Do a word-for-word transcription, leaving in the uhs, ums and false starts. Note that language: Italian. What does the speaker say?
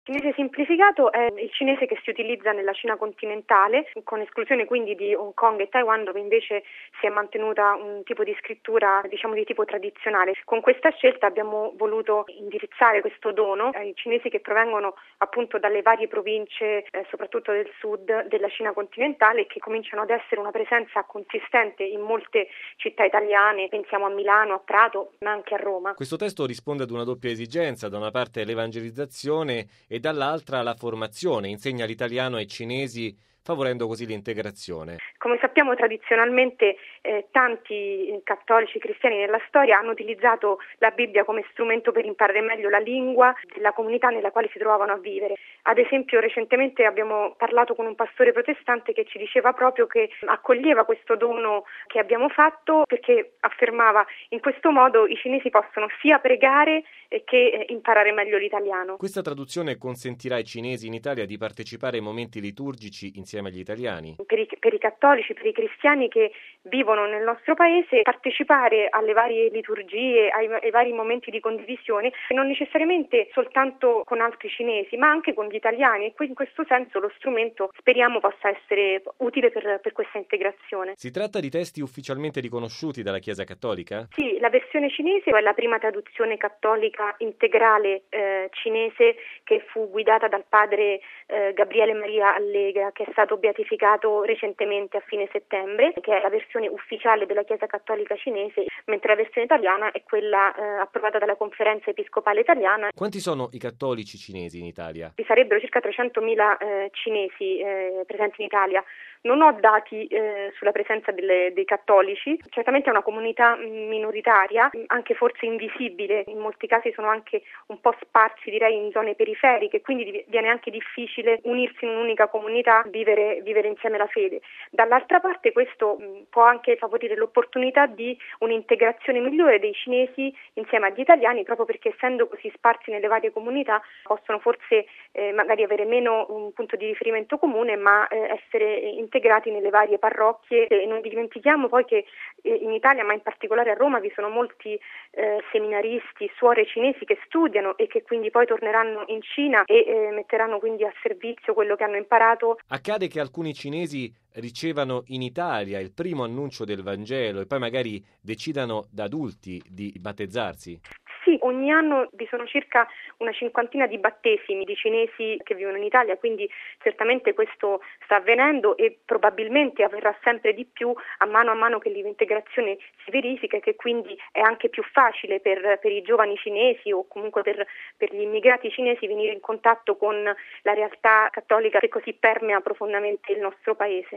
Il cinese semplificato è il cinese che si utilizza nella Cina continentale, con esclusione quindi di Hong Kong e Taiwan, dove invece si è mantenuta un tipo di scrittura, diciamo, di tipo tradizionale. Con questa scelta abbiamo voluto indirizzare questo dono ai cinesi che provengono appunto dalle varie province, eh, soprattutto del sud della Cina continentale, che cominciano ad essere una presenza consistente in molte città italiane, pensiamo a Milano, a Prato, ma anche a Roma. Questo testo risponde ad una doppia esigenza: da una parte l'evangelizzazione e dall'altra la formazione, insegna l'italiano ai cinesi, favorendo così l'integrazione. Come sappiamo, tradizionalmente eh, tanti cattolici cristiani nella storia hanno utilizzato la Bibbia come strumento per imparare meglio la lingua della comunità nella quale si trovavano a vivere. Ad esempio, recentemente abbiamo parlato con un pastore protestante che ci diceva proprio che accoglieva questo dono che abbiamo fatto, perché affermava: in questo modo i cinesi possono sia pregare che imparare meglio l'italiano. Questa traduzione consentirà ai cinesi in Italia di partecipare ai momenti liturgici insieme agli italiani. Per i, per i cattolici, per i cristiani che vivono nel nostro paese, partecipare alle varie liturgie, ai, ai vari momenti di condivisione, non necessariamente soltanto con altri cinesi, ma anche con gli italiani, e in questo senso lo strumento speriamo possa essere utile per, per questa integrazione. Si tratta di testi ufficialmente riconosciuti dalla Chiesa Cattolica? Sì, la versione cinese è la prima traduzione cattolica integrale eh, cinese che fu guidata dal padre eh, Gabriele Maria Allegra, che è stato beatificato recentemente a fine settembre, che è la versione ufficiale della Chiesa Cattolica cinese, mentre la versione italiana è quella eh, approvata dalla Conferenza Episcopale Italiana. Quanti sono i cattolici cinesi in Italia? Ci sarebbero circa trecentomila eh, cinesi eh, presenti in Italia. Non ho dati eh, sulla presenza delle, dei cattolici, certamente è una comunità minoritaria, anche forse invisibile, in molti casi sono anche un po' sparsi, direi, in zone periferiche, quindi viene anche difficile unirsi in un'unica comunità, vivere, vivere insieme la fede. Dall'altra parte questo mh, può anche favorire l'opportunità di un'integrazione migliore dei cinesi insieme agli italiani, proprio perché essendo così sparsi nelle varie comunità possono forse eh, magari avere meno un punto di riferimento comune, ma eh, essere integrati nelle varie parrocchie. E non dimentichiamo poi che eh, in Italia, ma in particolare a Roma, vi sono molti eh, seminaristi, suore cinesi che studiano e che quindi poi torneranno in Cina e eh, metteranno quindi a servizio quello che hanno imparato. Accade che alcuni cinesi ricevano in Italia il primo annuncio del Vangelo e poi magari decidano da adulti di battezzarsi? Sì, ogni anno vi sono circa una cinquantina di battesimi di cinesi che vivono in Italia, quindi certamente questo sta avvenendo e probabilmente avverrà sempre di più a mano a mano che l'integrazione si verifica, e che quindi è anche più facile per, per i giovani cinesi o comunque per, per gli immigrati cinesi venire in contatto con la realtà cattolica che così permea profondamente il nostro paese.